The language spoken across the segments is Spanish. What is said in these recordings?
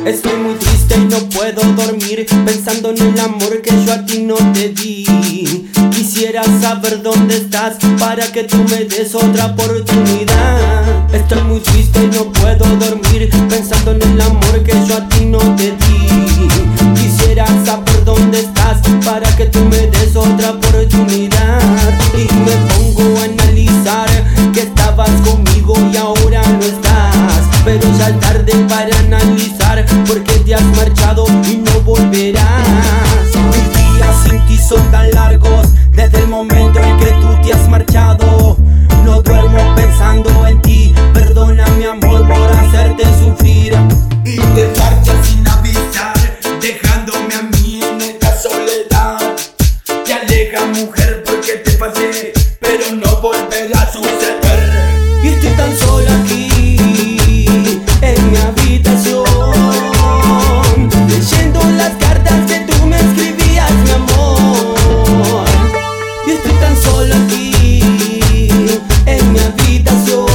Estoy muy triste y no puedo dormir, pensando en el amor que yo a ti no te di. Quisiera saber dónde estás para que tú me des otra oportunidad. Estoy muy triste y no puedo dormir, pensando en el amor que yo a ti no te di. Quisiera saber dónde estás para que tú me des otra oportunidad. Y me pongo a analizar que estabas conmigo y ahora no estás, pero ya es tarde para analizar porque te has marchado y no volverás. Mis días sin ti son tan largos, desde el momento en que tú te has marchado. No duermo pensando en ti, perdona mi amor por hacerte sufrir. Y te marchas sin avisar, dejándome a mí en esta soledad. Te alejas, mujer, porque te pasé, pero no volverá a suceder. Y estoy tan sola aquí en mi habitación, leyendo las cartas que tú me escribías, mi amor. Y estoy tan sola aquí en mi habitación,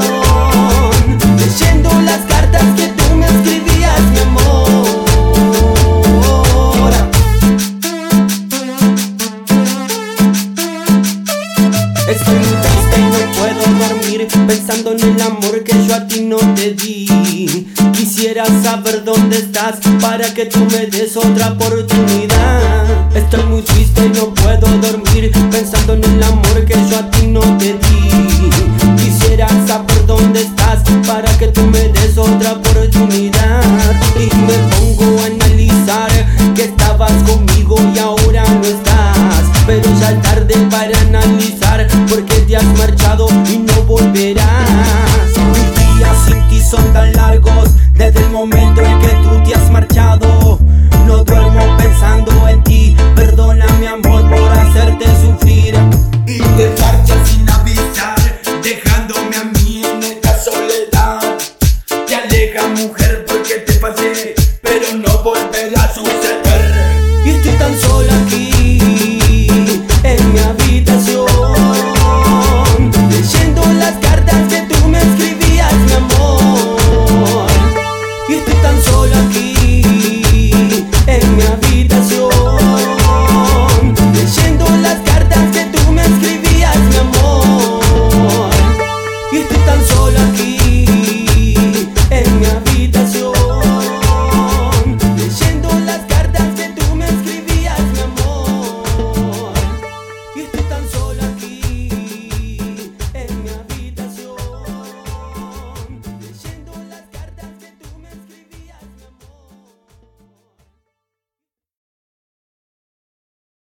leyendo las cartas que tú me escribías, mi amor. Estoy muy triste y no puedo dormir, pensando en el amor que yo a ti no te di. Quisiera saber dónde estás para que tú me des otra oportunidad. Estoy muy triste y no puedo dormir, pensando en el amor que yo a ti no te di. Quisiera saber dónde estás para que tú me des otra oportunidad. Y me pongo a analizar que estabas conmigo y ahora no estás, pero ya es tarde para analizar porque te has marchado y no volverás. Mis días sin ti son tan largos, desde el momento en que tú te has marchado. No duermo pensando en ti, perdona mi amor por hacerte sufrir. Y te marchas sin avisar, dejándome a mí en esta soledad. Te alejas, mujer,